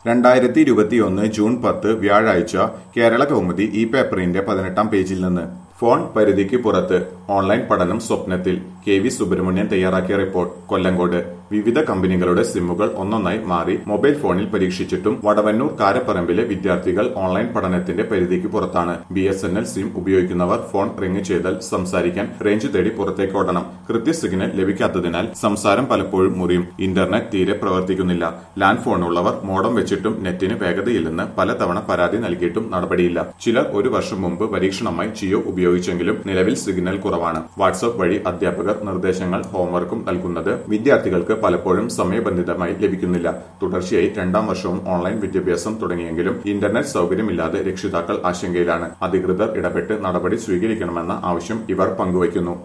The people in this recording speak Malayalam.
2021 ജൂൺ 10 വ്യാഴാഴ്ച കേരള കൗമുദി ഈ പേപ്പറിന്റെ 18-ാം പേജിൽ നിന്ന് ഫോൺ പരിധിക്ക് പുറത്ത് ഓൺലൈൻ പഠനം സ്വപ്നത്തിൽ കെ.വി. സുബ്രഹ്മണ്യൻ തയ്യാറാക്കിയ റിപ്പോർട്ട് കൊല്ലങ്കോട് വിവിധ കമ്പനികളുടെ സിമ്മുകൾ ഒന്നൊന്നായി മാറി മൊബൈൽ ഫോണിൽ പരീക്ഷിച്ചിട്ടും വടവന്നൂർ കാരപ്പറമ്പിലെ വിദ്യാർത്ഥികൾ ഓൺലൈൻ പഠനത്തിന്റെ പരിധിക്ക് പുറത്താണ്. BSNL സിം ഉപയോഗിക്കുന്നവർ ഫോൺ റിംഗ് ചെയ്താൽ സംസാരിക്കാൻ റേഞ്ച് തേടി പുറത്തേക്ക് ഓടണം. കൃത്യ സിഗ്നൽ ലഭിക്കാത്തതിനാൽ സംസാരം പലപ്പോഴും മുറിയും. ഇന്റർനെറ്റ് തീരെ പ്രവർത്തിക്കുന്നില്ല. ലാൻഡ് ഫോണുള്ളവർ മോഡം വെച്ചിട്ടും നെറ്റിന് വേഗതയില്ലെന്ന് പലതവണ പരാതി നൽകിയിട്ടും നടപടിയില്ല. ചിലർ ഒരു വർഷം മുമ്പ് പരീക്ഷണമായി ജിയോ ഉപയോഗിച്ചെങ്കിലും നിലവിൽ സിഗ്നൽ കുറവാണ്. വാട്സ്ആപ്പ് വഴി അധ്യാപകർ നിർദ്ദേശങ്ങൾ ഹോംവർക്കും നൽകുന്നത് വിദ്യാർത്ഥികൾക്ക് പലപ്പോഴും സമയബന്ധിതമായി ലഭിക്കുന്നില്ല. തുടർച്ചയായി 2-ാം വർഷവും ഓൺലൈൻ വിദ്യാഭ്യാസം തുടങ്ങിയെങ്കിലും ഇന്റർനെറ്റ് സൗകര്യമില്ലാതെ രക്ഷിതാക്കൾ ആശങ്കയിലാണ്. അധികൃതർ ഇടപെട്ട് നടപടി സ്വീകരിക്കണമെന്ന ആവശ്യം ഇവർ പങ്കുവയ്ക്കുന്നു.